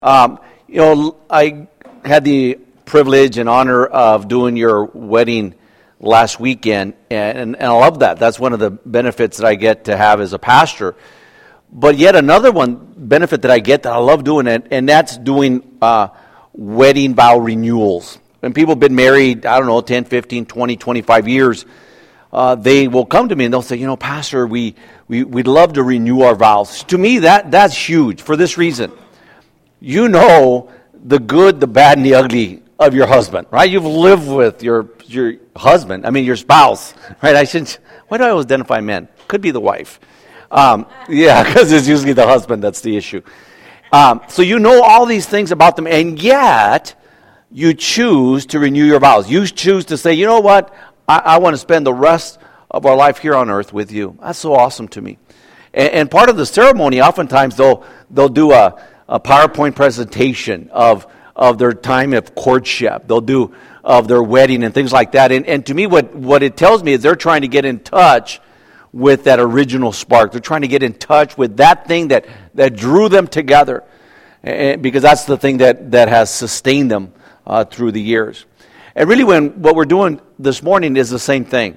I had the privilege and honor of doing your wedding last weekend, and I love that. That's one of the benefits that I get to have as a pastor. But yet another benefit that I get that I love doing it, and that's doing wedding vow renewals. When people have been married, 10, 15, 20, 25 years, they will come to me and they'll say, Pastor, we'd love to renew our vows. To me, that's huge for this reason. You know the good, the bad, and the ugly of your husband, right? You've lived with your husband, your spouse, right? Why do I always identify men? Could be the wife. Because it's usually the husband that's the issue. So you know all these things about them, and yet you choose to renew your vows. You choose to say, you know what? I want to spend the rest of our life here on earth with you. That's so awesome to me. And part of the ceremony, oftentimes they'll do a PowerPoint presentation of their time of courtship. They'll do of their wedding and things like that. And to me, what it tells me is they're trying to get in touch with that original spark. They're trying to get in touch with that thing that drew them together, because that's the thing that has sustained them through the years. And really, what we're doing this morning is the same thing.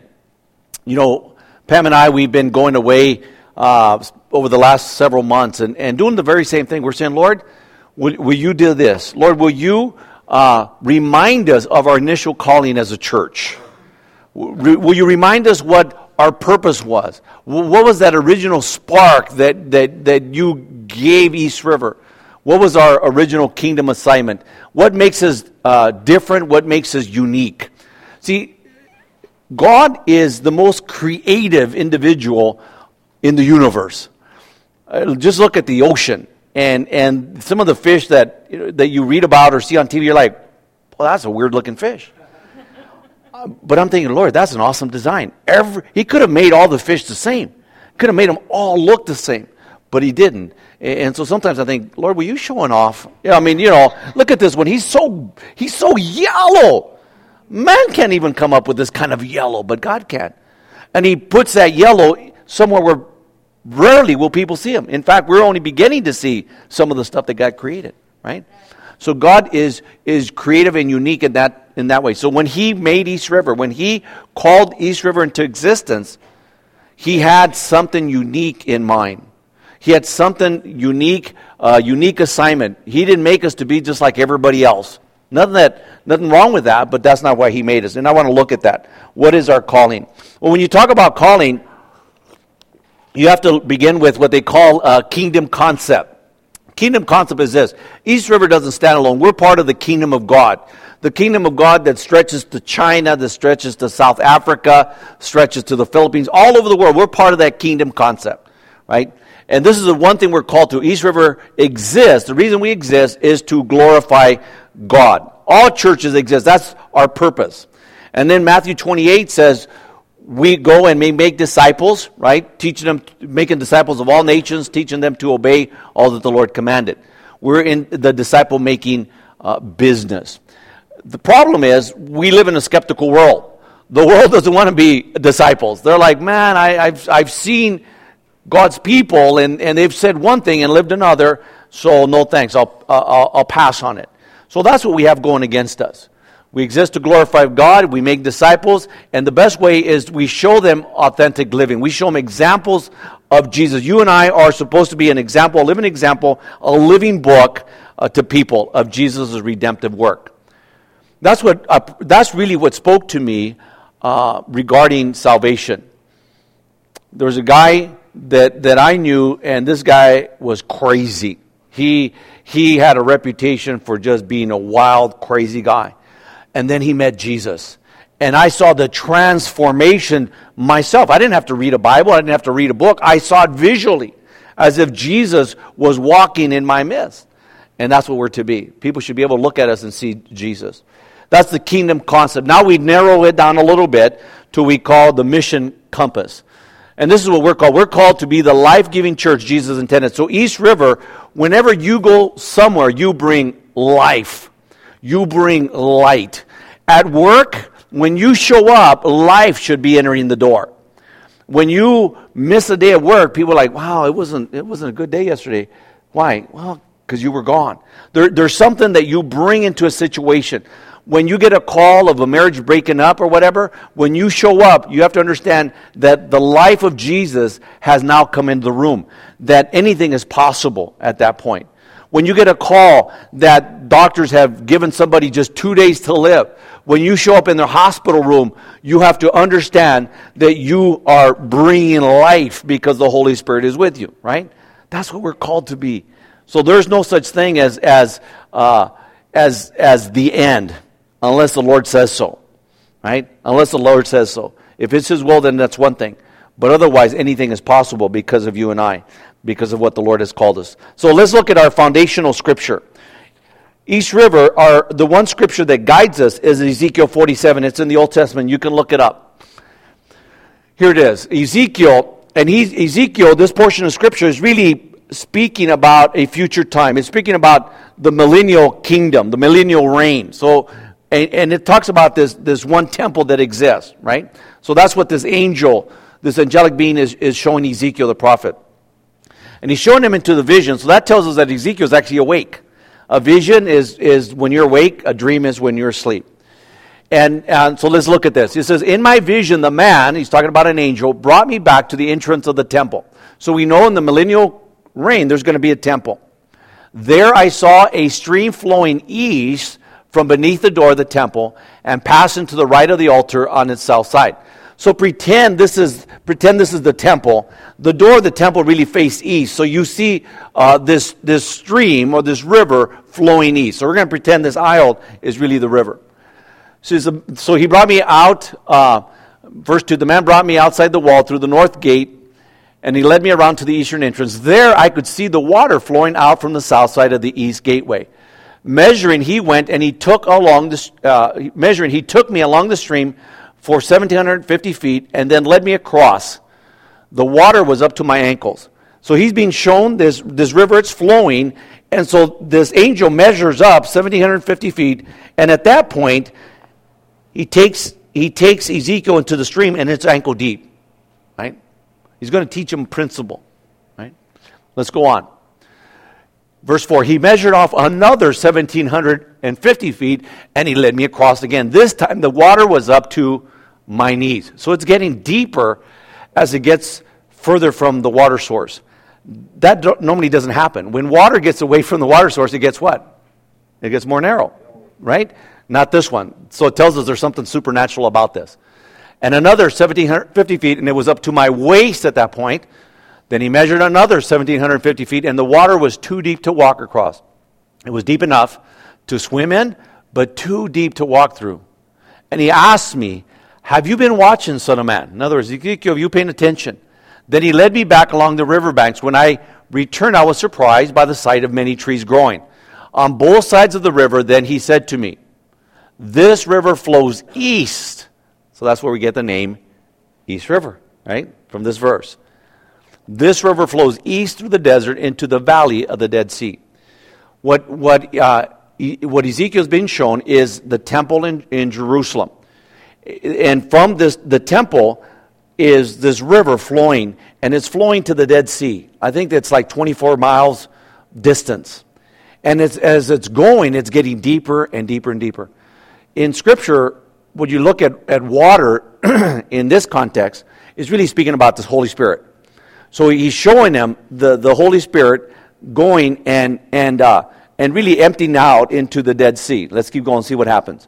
Pam and I, we've been going away over the last several months and doing the very same thing. We're saying, Lord, will you do this? Lord, will you remind us of our initial calling as a church? Will you remind us what our purpose was? What was that original spark that you gave East River? What was our original kingdom assignment? What makes us different? What makes us unique? See, God is the most creative individual in the universe. Just look at the ocean and some of the fish that you read about or see on TV. You're like, well, that's a weird looking fish. But I'm thinking, Lord, that's an awesome design. He could have made all the fish the same. Could have made them all look the same, but he didn't. And so sometimes I think, Lord, were you showing off? Look at this one. He's so yellow. Man can't even come up with this kind of yellow, but God can. And he puts that yellow somewhere where rarely will people see him. In fact, we're only beginning to see some of the stuff that God created, right? So God is creative and unique in that way. So when he made East River, when he called East River into existence, he had something unique in mind. He had something unique assignment. He didn't make us to be just like everybody else. Nothing wrong with that, but that's not why he made us. And I want to look at that. What is our calling? Well, when you talk about calling, you have to begin with what they call a kingdom concept. Kingdom concept is this. East River doesn't stand alone. We're part of the kingdom of God. The kingdom of God that stretches to China, that stretches to South Africa, stretches to the Philippines, all over the world. We're part of that kingdom concept, right? And this is the one thing we're called to. East River exists. The reason we exist is to glorify God. All churches exist. That's our purpose. And then Matthew 28 says, we go and make disciples, right? Making disciples of all nations, teaching them to obey all that the Lord commanded. We're in the disciple-making business. The problem is, we live in a skeptical world. The world doesn't want to be disciples. They're like, man, I've seen God's people, and they've said one thing and lived another, so no thanks, I'll pass on it. So that's what we have going against us. We exist to glorify God, we make disciples, and the best way is we show them authentic living. We show them examples of Jesus. You and I are supposed to be an example, a living example, a living book to people of Jesus' redemptive work. That's really what spoke to me regarding salvation. There was a guy that I knew, and this guy was crazy. He had a reputation for just being a wild, crazy guy. And then he met Jesus. And I saw the transformation myself. I didn't have to read a Bible. I didn't have to read a book. I saw it visually, as if Jesus was walking in my midst. And that's what we're to be. People should be able to look at us and see Jesus. That's the kingdom concept. Now we narrow it down a little bit to what we call the mission compass. And this is what we're called. We're called to be the life-giving church Jesus intended. So East River, whenever you go somewhere, you bring life. You bring light. At work, when you show up, life should be entering the door. When you miss a day at work, people are like, wow, it wasn't a good day yesterday. Why? Well, because you were gone. There's something that you bring into a situation. When you get a call of a marriage breaking up or whatever, when you show up, you have to understand that the life of Jesus has now come into the room, that anything is possible at that point. When you get a call that doctors have given somebody just 2 days to live, when you show up in their hospital room, you have to understand that you are bringing life because the Holy Spirit is with you, right? That's what we're called to be. So there's no such thing as the end, unless the Lord says so, right? Unless the Lord says so. If it's His will, then that's one thing. But otherwise, anything is possible because of you and I, because of what the Lord has called us. So let's look at our foundational scripture. East River, the one scripture that guides us is Ezekiel 47. It's in the Old Testament. You can look it up. Here it is. Ezekiel, this portion of scripture is really speaking about a future time. It's speaking about the millennial kingdom, the millennial reign. So, and it talks about this one temple that exists, right? So that's what this angelic being is showing Ezekiel the prophet. And he's showing him into the vision. So that tells us that Ezekiel is actually awake. A vision is when you're awake. A dream is when you're asleep. And so let's look at this. It says, in my vision, the man, he's talking about an angel, brought me back to the entrance of the temple. So we know in the millennial reign, there's going to be a temple. There I saw a stream flowing east from beneath the door of the temple and passing to the right of the altar on its south side. So pretend this is the temple. The door of the temple really faced east. So you see this stream or this river flowing east. So we're going to pretend this aisle is really the river. So he brought me out, verse 2, the man brought me outside the wall through the north gate, and he led me around to the eastern entrance. There I could see the water flowing out from the south side of the east gateway. Measuring, he went and he took me along the stream for 1,750 feet, and then led me across. The water was up to my ankles. So he's being shown this river, it's flowing, and so this angel measures up 1,750 feet, and at that point, he takes Ezekiel into the stream, and it's ankle deep, right? He's going to teach him principle, right? Let's go on. Verse 4, he measured off another 1,750 feet, and he led me across again. This time, the water was up to my knees. So it's getting deeper as it gets further from the water source. That normally doesn't happen. When water gets away from the water source, it gets what? It gets more narrow, right? Not this one. So it tells us there's something supernatural about this. And another 1,750 feet, and it was up to my waist at that point. Then he measured another 1,750 feet, and the water was too deep to walk across. It was deep enough to swim in, but too deep to walk through. And he asked me, have you been watching, son of man? In other words, Ezekiel, have you paying attention? Then he led me back along the riverbanks. When I returned, I was surprised by the sight of many trees growing. On both sides of the river, then he said to me, this river flows east. So that's where we get the name East River, right? From this verse. This river flows east through the desert into the valley of the Dead Sea. What Ezekiel's been shown is the temple in Jerusalem. And from the temple is this river flowing, and it's flowing to the Dead Sea. I think it's like 24 miles distance. And as it's going, it's getting deeper and deeper and deeper. In Scripture, when you look at water in this context, it's really speaking about this Holy Spirit. So he's showing them the Holy Spirit going and really emptying out into the Dead Sea. Let's keep going and see what happens.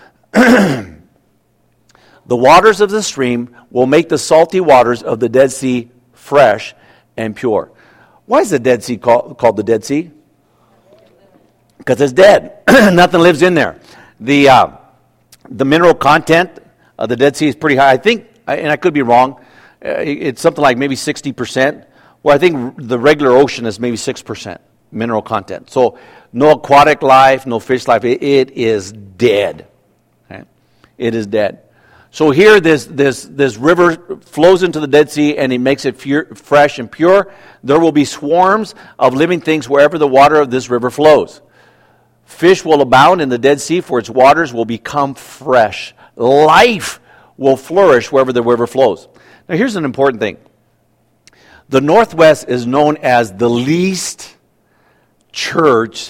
The waters of the stream will make the salty waters of the Dead Sea fresh and pure. Why is the Dead Sea called the Dead Sea? Because it's dead. Nothing lives in there. The mineral content of the Dead Sea is pretty high. I think, and I could be wrong, it's something like maybe 60%. Well, I think the regular ocean is maybe 6% mineral content. So no aquatic life, no fish life. It is dead. Okay? It is dead. So here this river flows into the Dead Sea and it makes it fresh and pure. There will be swarms of living things wherever the water of this river flows. Fish will abound in the Dead Sea, for its waters will become fresh. Life will flourish wherever the river flows. Now here's an important thing. The Northwest is known as the least church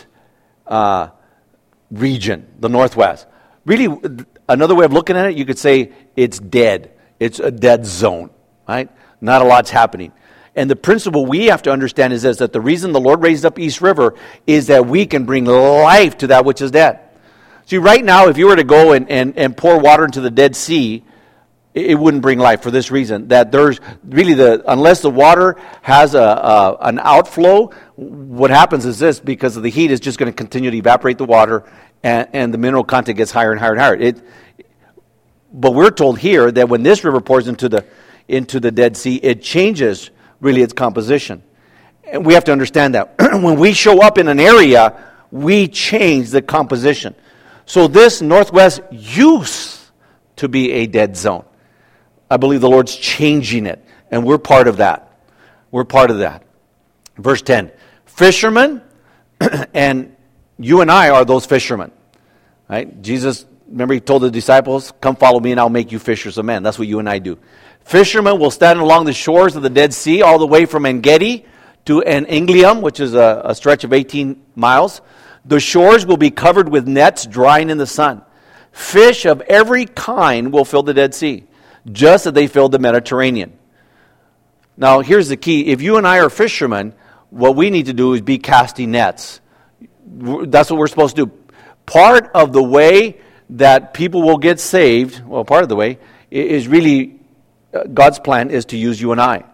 region, the Northwest. Really, another way of looking at it, you could say it's dead. It's a dead zone, right? Not a lot's happening. And the principle we have to understand is this, that the reason the Lord raised up East River is that we can bring life to that which is dead. See, right now, if you were to go and pour water into the Dead Sea, it wouldn't bring life for this reason, that there's really unless the water has an outflow, what happens is this, because of the heat, it's just going to continue to evaporate the water, and the mineral content gets higher and higher and higher. But we're told here that when this river pours into the Dead Sea, it changes really its composition. And we have to understand that. When we show up in an area, we change the composition. So this Northwest used to be a dead zone. I believe the Lord's changing it, and we're part of that. We're part of that. Verse 10, fishermen, and you and I are those fishermen. Right? Jesus, remember, he told the disciples, come follow me and I'll make you fishers of men. That's what you and I do. Fishermen will stand along the shores of the Dead Sea, all the way from En-Gedi to En-Eglaim, which is a stretch of 18 miles. The shores will be covered with nets drying in the sun. Fish of every kind will fill the Dead Sea, just as they filled the Mediterranean. Now, here's the key. If you and I are fishermen, what we need to do is be casting nets. That's what we're supposed to do. Part of the way that people will get saved, well, part of the way, is really God's plan is to use you and I.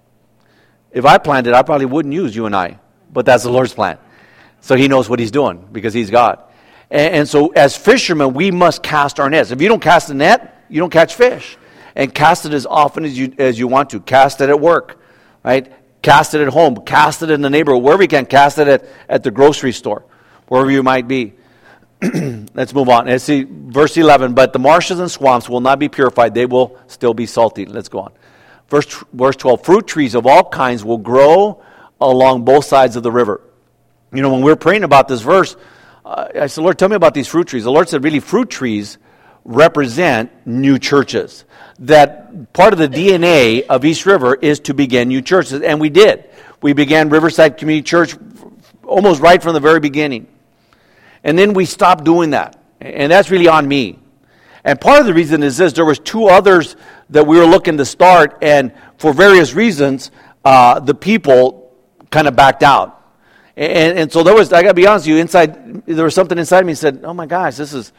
If I planned it, I probably wouldn't use you and I. But that's the Lord's plan. So he knows what he's doing because he's God. And so as fishermen, we must cast our nets. If you don't cast a net, you don't catch fish. And cast it as often as you want to. Cast it at work, right? Cast it at home. Cast it in the neighborhood. Wherever you can, cast it at the grocery store. Wherever you might be. Let's move on. Let's see, verse 11. But the marshes and swamps will not be purified. They will still be salty. Let's go on. Verse 12. Fruit trees of all kinds will grow along both sides of the river. You know, when we were praying about this verse, I said, Lord, tell me about these fruit trees. The Lord said, really, fruit trees represent new churches. That part of the DNA of East River is to begin new churches. And we did. We began Riverside Community Church almost right from the very beginning. And then we stopped doing that. And that's really on me. And part of the reason is this. There was two others that we were looking to start. And for various reasons, the people kind of backed out. And so there was, I got to be honest with you, there was something inside me that said, oh my gosh, this is,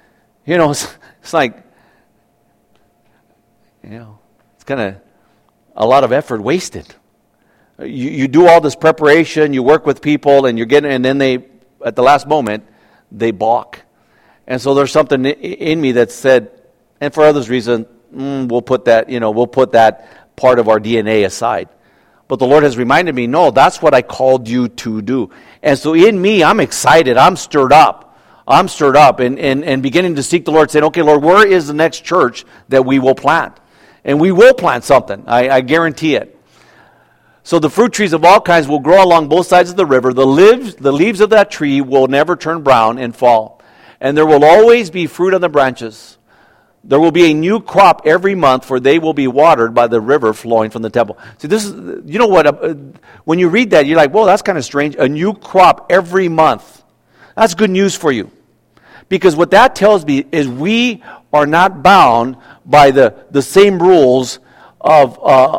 it's like, it's kind of a lot of effort wasted. You do all this preparation, you work with people, and then they, at the last moment, they balk. And so there's something in me that said, and for others reasons, we'll put that part of our DNA aside. But the Lord has reminded me, no, that's what I called you to do. And so in me, I'm excited. I'm stirred up. And beginning to seek the Lord, saying, okay, Lord, where is the next church that we will plant? And we will plant something. I guarantee it. So the fruit trees of all kinds will grow along both sides of the river. The leaves of that tree will never turn brown and fall. And there will always be fruit on the branches. There will be a new crop every month, for they will be watered by the river flowing from the temple. See, this is, you know what, when you read that, you're like, whoa, that's kind of strange. A new crop every month. That's good news for you. Because what that tells me is we are not bound by the same rules of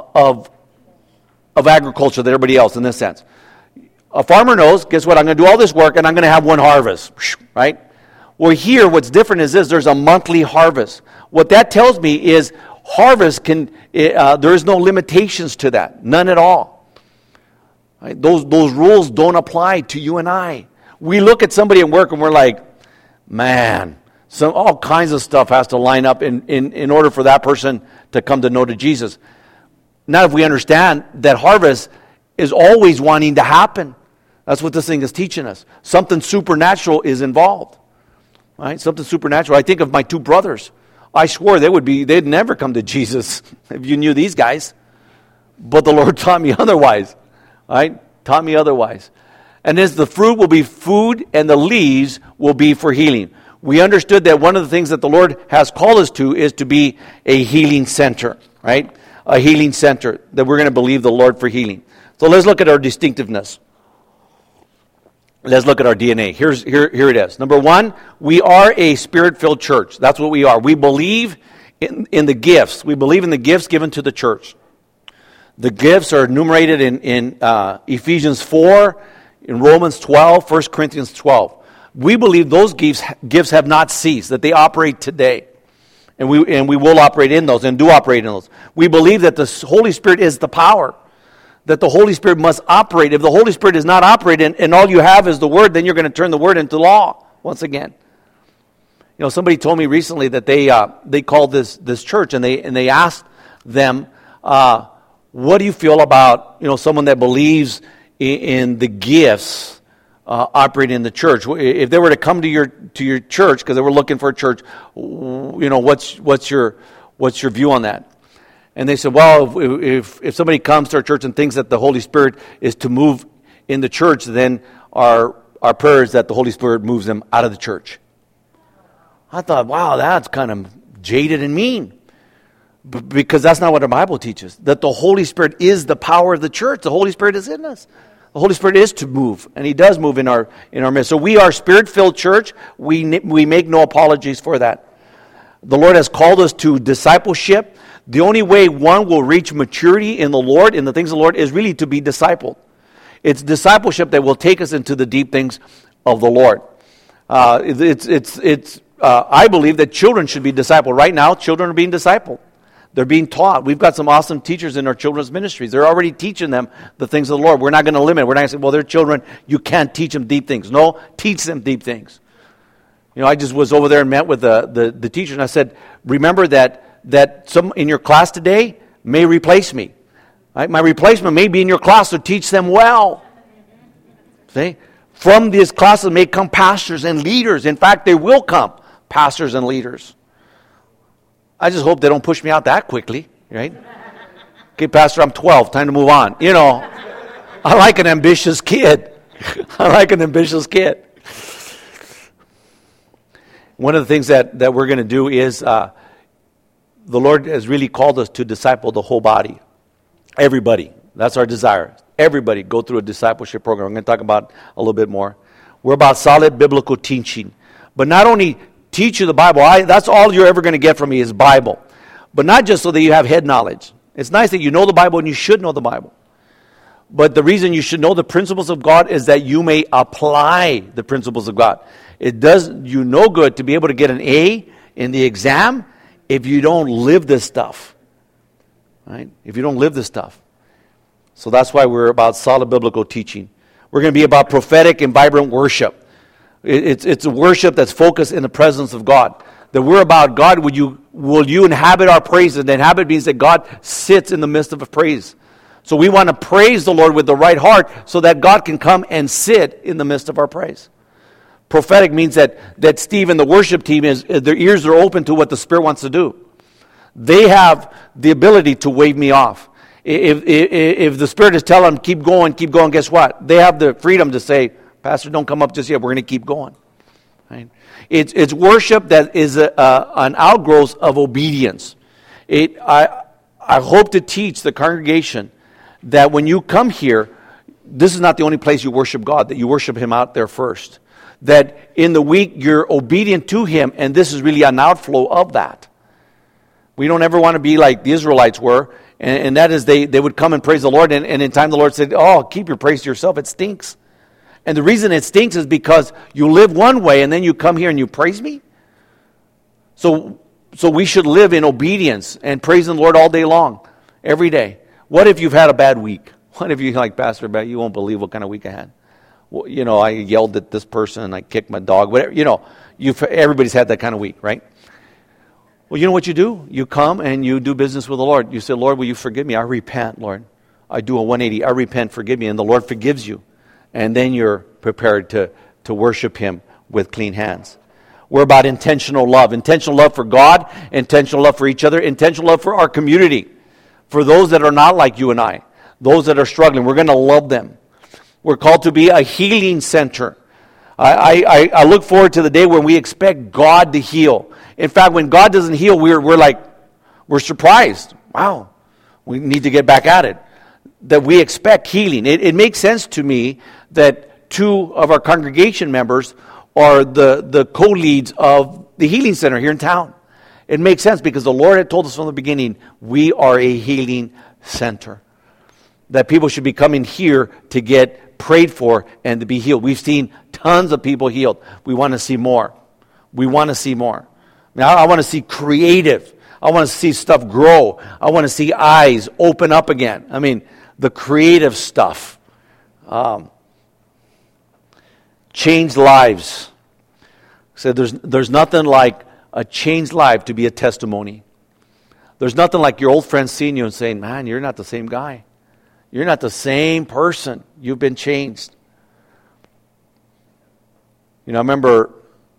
agriculture that everybody else in this sense. A farmer knows, guess what, I'm going to do all this work and I'm going to have one harvest, right? Well, here, what's different is this, there's a monthly harvest. What that tells me is harvest there is no limitations to that, none at all. Right? Those rules don't apply to you and I. We look at somebody at work and we're like, man, all kinds of stuff has to line up in order for that person to come to know to Jesus. Now, if we understand that harvest is always wanting to happen, that's what this thing is teaching us. Something supernatural is involved. Right? Something supernatural. I think of my two brothers. I swore they'd never come to Jesus if you knew these guys. But the Lord taught me otherwise. Right? Taught me otherwise. And as the fruit will be food and the leaves will be for healing. We understood that one of the things that the Lord has called us to is to be a healing center. Right? A healing center. That we're going to believe the Lord for healing. So let's look at our distinctiveness. Let's look at our DNA. Here it is. Number one, we are a Spirit-filled church. That's what we are. We believe in the gifts. We believe in the gifts given to the church. The gifts are enumerated in Ephesians 4, in Romans 12, 1 Corinthians 12. We believe those gifts have not ceased, that they operate today. And we will operate in those and do operate in those. We believe that the Holy Spirit is the power, that the Holy Spirit must operate. If the Holy Spirit is not operating and all you have is the Word, then you're going to turn the Word into law once again. You know, somebody told me recently that they called this church and they asked them, what do you feel about, you know, someone that believes in the gifts operating in the church? If they were to come to your church because they were looking for a church, you know, what's your view on that? And they said, well, if somebody comes to our church and thinks that the Holy Spirit is to move in the church, then our prayer is that the Holy Spirit moves them out of the church. I thought, wow, that's kind of jaded and mean. Because that's not what our Bible teaches. That the Holy Spirit is the power of the church. The Holy Spirit is in us. The Holy Spirit is to move, and He does move in our midst. So we are Spirit-filled church. We make no apologies for that. The Lord has called us to discipleship. The only way one will reach maturity in the Lord, in the things of the Lord, is really to be discipled. It's discipleship that will take us into the deep things of the Lord. I believe that children should be discipled. Right now, children are being discipled. They're being taught. We've got some awesome teachers in our children's ministries. They're already teaching them the things of the Lord. We're not going to limit. We're not going to say, well, they're children. You can't teach them deep things. No, teach them deep things. You know, I just was over there and met with the teacher, and I said, remember that some in your class today may replace me. Right? My replacement may be in your class, so teach them well. See? From these classes may come pastors and leaders. In fact, they will come pastors and leaders. I just hope they don't push me out that quickly, right? Okay, Pastor, I'm 12. Time to move on. You know, I like an ambitious kid. I like an ambitious kid. One of the things that we're going to do is the Lord has really called us to disciple the whole body. Everybody. That's our desire. Everybody go through a discipleship program. I'm going to talk about a little bit more. We're about solid biblical teaching. But not only teach you the Bible. That's all you're ever going to get from me is Bible. But not just so that you have head knowledge. It's nice that you know the Bible and you should know the Bible. But the reason you should know the principles of God is that you may apply the principles of God. It does you no good to be able to get an A in the exam if you don't live this stuff. Right? If you don't live this stuff. So that's why we're about solid biblical teaching. We're going to be about prophetic and vibrant worship. It's a worship that's focused in the presence of God. That we're about God, will you inhabit our praises? And inhabit means that God sits in the midst of a praise. So we want to praise the Lord with the right heart so that God can come and sit in the midst of our praise. Prophetic means that Steve and the worship team, their ears are open to what the Spirit wants to do. They have the ability to wave me off. If the Spirit is telling them, keep going, guess what? They have the freedom to say, Pastor, don't come up just yet. We're going to keep going. Right? It's worship that is an outgrowth of obedience. I hope to teach the congregation that when you come here, this is not the only place you worship God, that you worship Him out there first. That in the week you're obedient to Him, and this is really an outflow of that. We don't ever want to be like the Israelites were, and that is they would come and praise the Lord, and in time the Lord said, oh, keep your praise to yourself, it stinks. And the reason it stinks is because you live one way and then you come here and you praise me. So we should live in obedience and praising the Lord all day long, every day. What if you've had a bad week? What if you're like, Pastor, you won't believe what kind of week I had. Well, you know, I yelled at this person and I kicked my dog. Whatever, you know, everybody's had that kind of week, right? Well, you know what you do? You come and you do business with the Lord. You say, Lord, will you forgive me? I repent, Lord. I do a 180. I repent, forgive me. And the Lord forgives you. And then you're prepared to worship Him with clean hands. We're about intentional love. Intentional love for God, intentional love for each other, intentional love for our community. For those that are not like you and I, those that are struggling, we're going to love them. We're called to be a healing center. I look forward to the day when we expect God to heal. In fact, when God doesn't heal, we're surprised. Wow, we need to get back at it. That we expect healing. It makes sense to me that two of our congregation members are the co-leads of the healing center here in town. It makes sense because the Lord had told us from the beginning, we are a healing center. That people should be coming here to get prayed for and to be healed. We've seen tons of people healed. We want to see more. We want to see more. Now, I want to see creative. I want to see stuff grow. I want to see eyes open up again. I mean, the creative stuff. Change lives. So there's nothing like a changed life to be a testimony. There's nothing like your old friend seeing you and saying, man, you're not the same guy. You're not the same person. You've been changed. You know, I remember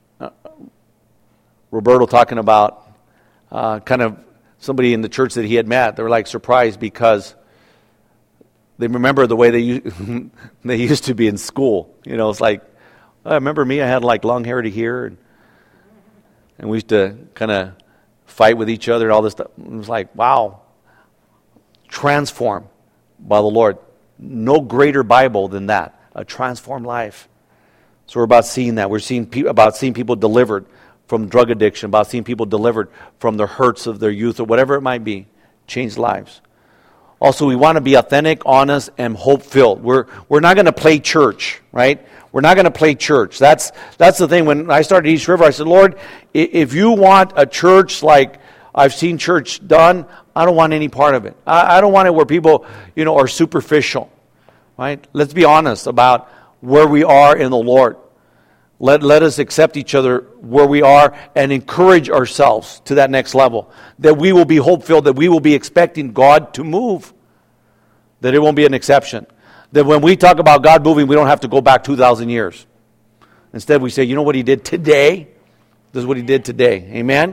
Roberto talking about kind of somebody in the church that he had met. They were like surprised because they remember the way they used to be in school. You know, it's like, I remember me, I had like long hair to here, and we used to kind of fight with each other and all this stuff. It was like, wow, transformed by the Lord. No greater Bible than that, a transformed life. So we're about seeing that. We're seeing about seeing people delivered from drug addiction, about seeing people delivered from the hurts of their youth or whatever it might be. Changed lives. Also, we want to be authentic, honest, and hope-filled. We're not going to play church, right? We're not going to play church. That's the thing. When I started East River, I said, Lord, if you want a church like I've seen church done, I don't want any part of it. I don't want it where people, are superficial, right? Let's be honest about where we are in the Lord. Let us accept each other where we are and encourage ourselves to that next level. That we will be hope-filled, that we will be expecting God to move. That it won't be an exception. That when we talk about God moving, we don't have to go back 2,000 years. Instead, we say, you know what He did today? This is what He did today. Amen?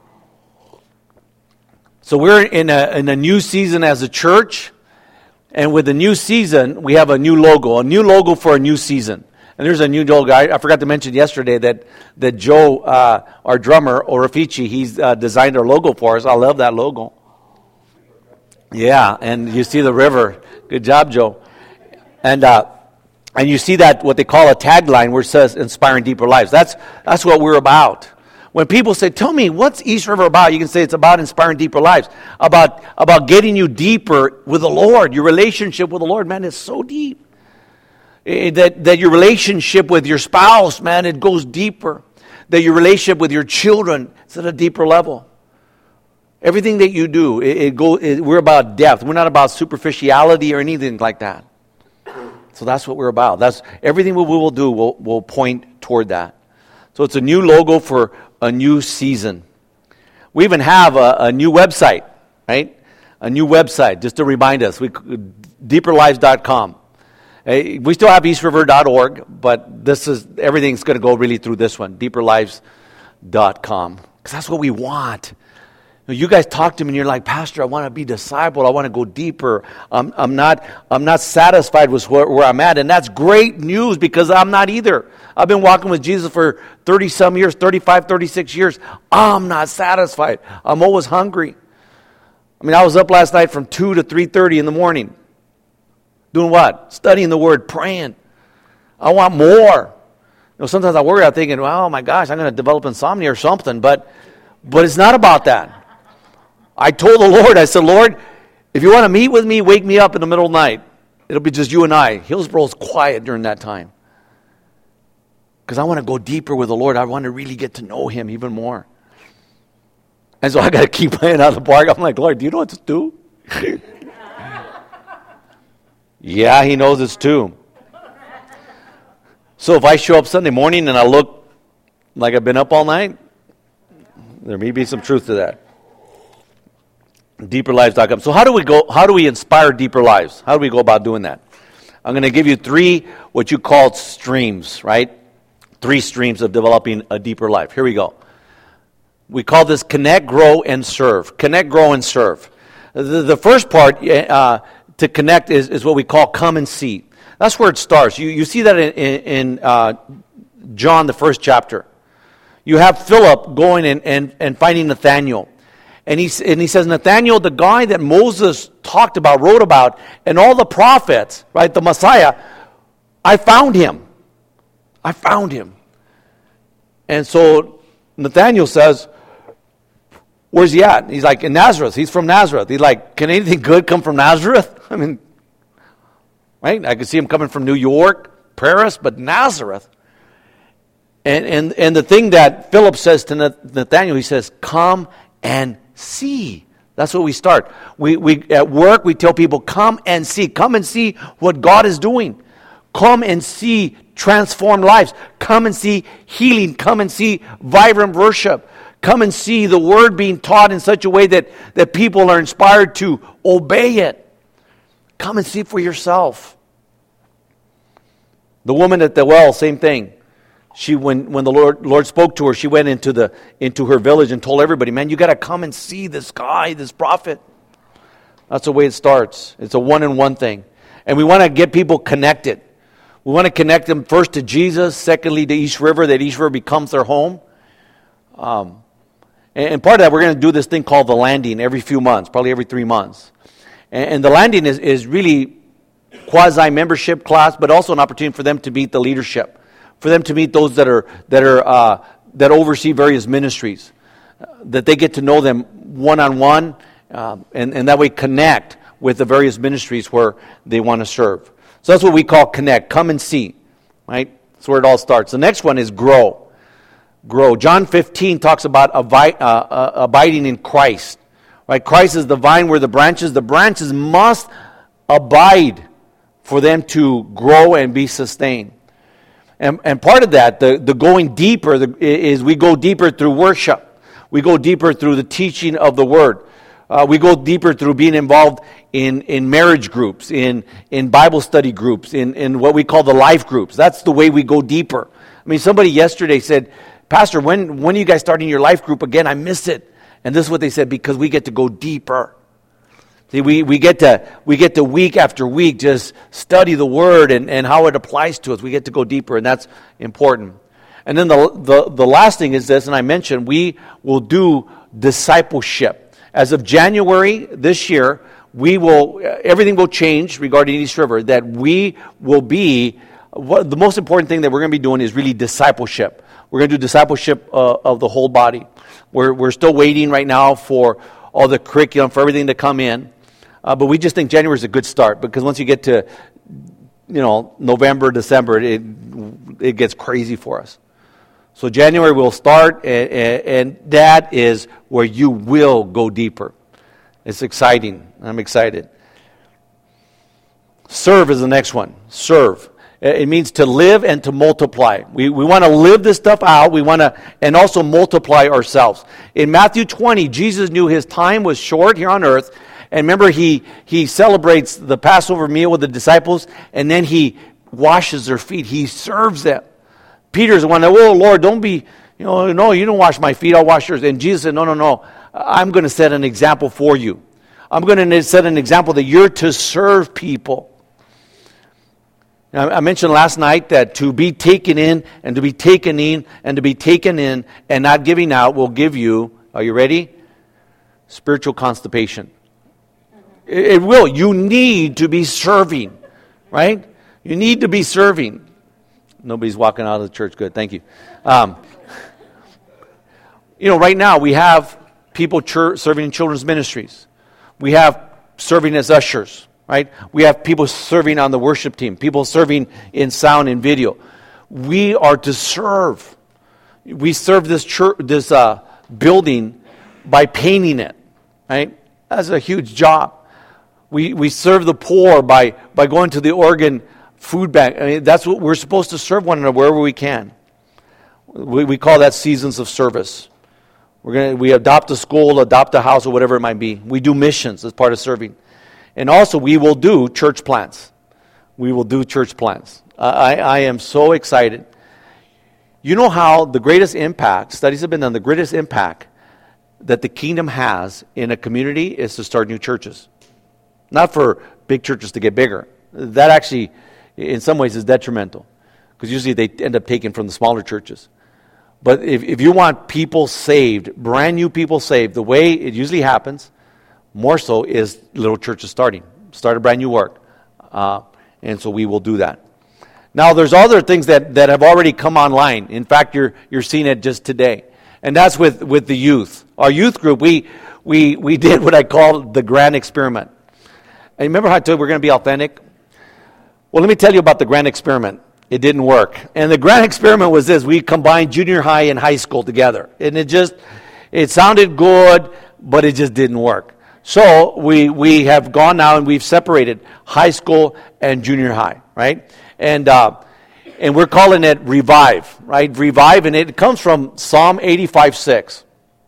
So we're in a new season as a church. And with the new season, we have a new logo for a new season. And there's a new logo. I forgot to mention yesterday that Joe, our drummer, Orafici, he's designed our logo for us. I love that logo. Yeah, and you see the river. Good job, Joe. And you see that, what they call a tagline where it says, inspiring deeper lives. That's what we're about. When people say, tell me, what's East River about? You can say it's about inspiring deeper lives. About getting you deeper with the Lord. Your relationship with the Lord, man, is so deep. That your relationship with your spouse, man, it goes deeper. That your relationship with your children is at a deeper level. Everything that you do, we're about depth. We're not about superficiality or anything like that. So that's what we're about. That's everything we will do will point toward that. So it's a new logo for a new season. We even have a new website, right? A new website, just to remind us. Deeperlives.com. We still have eastriver.org, but everything's going to go really through this one, deeperlives.com. Because that's what we want. You guys talk to me and you're like, Pastor, I want to be discipled. I want to go deeper. I'm not satisfied with where I'm at. And that's great news because I'm not either. I've been walking with Jesus for 30-some years, 35, 36 years. I'm not satisfied. I'm always hungry. I mean, I was up last night from 2 to 3:30 in the morning. Doing what? Studying the Word, praying. I want more. Sometimes I worry, I'm thinking, oh my gosh, I'm going to develop insomnia or something. But it's not about that. I told the Lord, I said, Lord, if you want to meet with me, wake me up in the middle of the night. It'll be just you and I. Hillsboro's quiet during that time. Because I want to go deeper with the Lord. I want to really get to know Him even more. And so I got to keep playing out of the park. I'm like, Lord, do you know what to do? Yeah, He knows it's too. So if I show up Sunday morning and I look like I've been up all night, there may be some truth to that. Deeperlives.com. So how do we inspire deeper lives? How do we go about doing that? I'm going to give you 3 what you call streams, right? 3 streams of developing a deeper life. Here we go. We call this connect, grow, and serve. Connect, grow, and serve. The first part to connect is what we call come and see. That's where it starts. You see that in John, the 1st chapter. You have Philip going and finding Nathanael. And he says, Nathanael, the guy that Moses talked about, wrote about, and all the prophets, right, the Messiah, I found him. I found him. And so Nathanael says, where's he at? He's like, in Nazareth. He's from Nazareth. He's like, can anything good come from Nazareth? I mean, right? I could see him coming from New York, Paris, but Nazareth. And the thing that Philip says to Nathanael, he says, come and see. That's what we start. We at work, we tell people, come and see. Come and see what God is doing. Come and see transformed lives. Come and see healing. Come and see vibrant worship. Come and see the word being taught in such a way that people are inspired to obey it. Come and see for yourself. The woman at the well, same thing. She, when the Lord spoke to her, she went into her village and told everybody, man, you got to come and see this guy, this prophet. That's the way it starts. It's a one-on-one thing. And we want to get people connected. We want to connect them first to Jesus, secondly to East River, that East River becomes their home. And part of that, we're going to do this thing called the landing every few months, probably every 3 months. And the landing is really quasi-membership class, but also an opportunity for them to meet the leadership, for them to meet those that oversee various ministries, that they get to know them one-on-one, and that way connect with the various ministries where they want to serve. So that's what we call connect, come and see, right? That's where it all starts. The next one is grow. Grow. John 15 talks about abiding in Christ, right? Christ is the vine, where the branches must abide for them to grow and be sustained. And part of that, the going deeper, is we go deeper through worship. We go deeper through the teaching of the Word. We go deeper through being involved in marriage groups, in Bible study groups, in what we call the life groups. That's the way we go deeper. I mean, somebody yesterday said, Pastor, when are you guys starting your life group again? I miss it. And this is what they said, because we get to go deeper. See, we get to week after week just study the Word and how it applies to us. We get to go deeper, and that's important. And then the last thing is this, and I mentioned, we will do discipleship. As of January this year, everything will change regarding East River, that we will be, the most important thing that we're going to be doing is really discipleship. We're going to do discipleship of the whole body. We're still waiting right now for all the curriculum, for everything to come in. But we just think January is a good start, because once you get to, November, December, it gets crazy for us. So January will start, and that is where you will go deeper. It's exciting. I'm excited. Serve is the next one. Serve. It means to live and to multiply. We want to live this stuff out. We want to, and also multiply ourselves. In Matthew 20, Jesus knew his time was short here on earth. And remember, he celebrates the Passover meal with the disciples, and then he washes their feet. He serves them. Peter's the one that, oh, Lord, don't be, no, you don't wash my feet, I'll wash yours. And Jesus said, no, I'm going to set an example for you. I'm going to set an example that you're to serve people. Now, I mentioned last night that to be taken in and to be taken in and to be taken in and not giving out will give you, are you ready? Spiritual constipation. It will. You need to be serving, right? You need to be serving. Nobody's walking out of the church. Good, thank you. Right now we have people serving in children's ministries. We have serving as ushers, right? We have people serving on the worship team, people serving in sound and video. We are to serve. We serve this church, this building by painting it, right? That's a huge job. We serve the poor by going to the Oregon food bank. I mean, that's what we're supposed to serve one another wherever we can. We call that seasons of service. We adopt a school, adopt a house, or whatever it might be. We do missions as part of serving. And also we will do church plants. We will do church plants. I am so excited. You know how the greatest impact, studies have been done, the greatest impact that the kingdom has in a community is to start new churches. Not for big churches to get bigger. That actually, in some ways, is detrimental, because usually they end up taking from the smaller churches. But if you want people saved, brand new people saved, the way it usually happens, more so, is little churches starting. Start a brand new work. And so we will do that. Now, there's other things that have already come online. In fact, you're seeing it just today. And that's with the youth. Our youth group, we did what I call the grand experiment. And remember how I told you we're going to be authentic? Well, let me tell you about the grand experiment. It didn't work. And the grand experiment was this. We combined junior high and high school together. And it sounded good, but it just didn't work. So we have gone now and we've separated high school and junior high, right? And we're calling it Revive, right? Revive, and it comes from Psalm 85:6.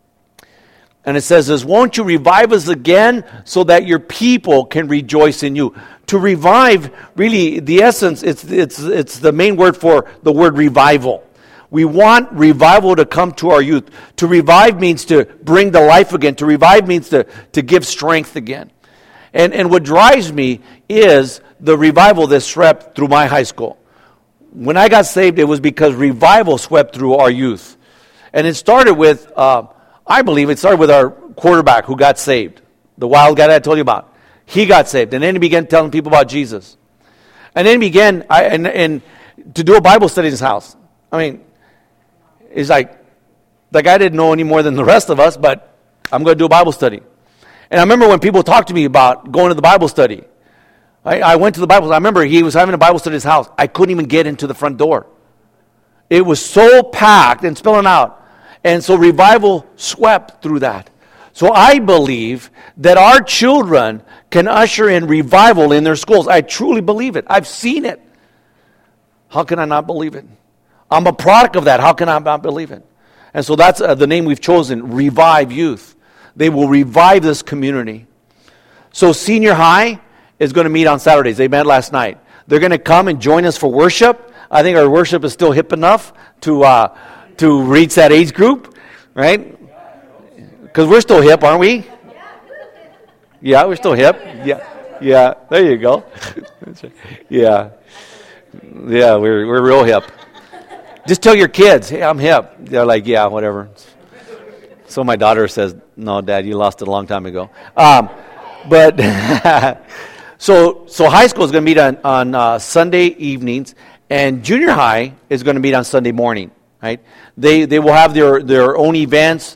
And it says this, won't you revive us again so that your people can rejoice in you? To revive, really, the essence, it's the main word for the word revival. We want revival to come to our youth. To revive means to bring to life again. To revive means to give strength again. And what drives me is the revival that swept through my high school. When I got saved, it was because revival swept through our youth. And it started with, I believe it started with our quarterback who got saved. The wild guy that I told you about. He got saved. And then he began telling people about Jesus. And then he began to do a Bible study in his house. I mean, it's like, the guy didn't know any more than the rest of us, but I'm going to do a Bible study. And I remember when people talked to me about going to the Bible study. I went to the Bible study. I remember he was having a Bible study in his house. I couldn't even get into the front door. It was so packed and spilling out. And so revival swept through that. So I believe that our children can usher in revival in their schools. I truly believe it. I've seen it. How can I not believe it? I'm a product of that. How can I not believe it? And so that's the name we've chosen, Revive Youth. They will revive this community. So senior high is going to meet on Saturdays. They met last night. They're going to come and join us for worship. I think our worship is still hip enough to reach that age group, right? Because we're still hip, aren't we? Yeah, we're still hip. Yeah. There you go. Yeah, we're real hip. Just tell your kids, hey, I'm hip. They're like, yeah, whatever. So my daughter says, no, Dad, you lost it a long time ago. But so high school is going to meet on Sunday evenings, and junior high is going to meet on Sunday morning. Right? They will have their own events.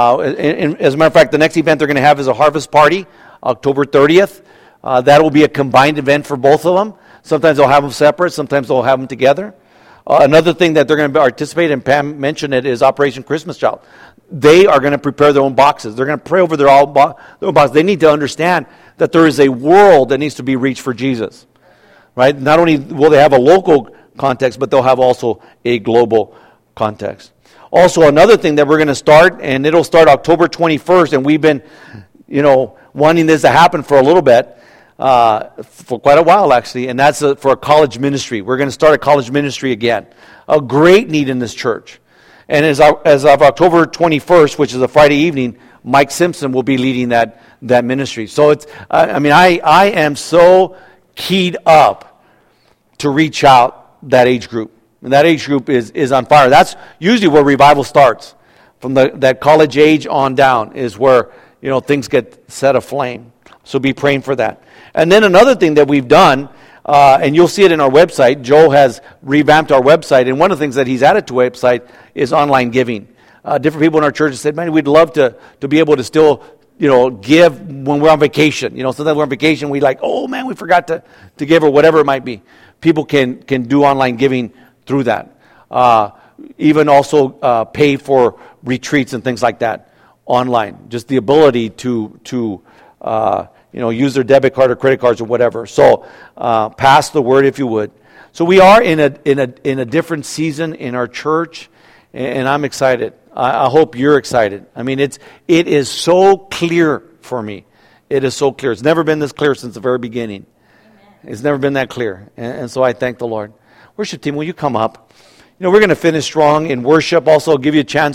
And as a matter of fact, the next event they're going to have is a harvest party, October 30th. That will be a combined event for both of them. Sometimes they'll have them separate. Sometimes they'll have them together. Another thing that they're going to participate in, Pam mentioned it, is Operation Christmas Child. They are going to prepare their own boxes. They're going to pray over their own boxes. They need to understand that there is a world that needs to be reached for Jesus. Right? Not only will they have a local context, but they'll have also a global context. Also, another thing that we're going to start, and it'll start October 21st, and we've been, wanting this to happen for a little bit, for quite a while actually, and that's for a college ministry. We're going to start a college ministry again. A great need in this church. And as of October 21st, which is a Friday evening, Mike Simpson will be leading that ministry. So I am so keyed up to reach out that age group. And that age group is on fire. That's usually where revival starts. From that college age on down is where things get set aflame. So be praying for that. And then another thing that we've done, and you'll see it in our website, Joe has revamped our website, and one of the things that he's added to our website is online giving. Different people in our church have said, man, we'd love to be able to still give when we're on vacation. Sometimes we're on vacation, we oh man, we forgot to give, or whatever it might be. People can do online giving through that. Even also pay for retreats and things like that online. Just the ability to use their debit card or credit cards or whatever. So pass the word if you would. So we are in a different season in our church, and I'm excited. I hope you're excited. I mean, it is so clear for me. It is so clear. It's never been this clear since the very beginning. It's never been that clear, and so I thank the Lord. Worship team, will you come up? We're going to finish strong in worship. Also, give you a chance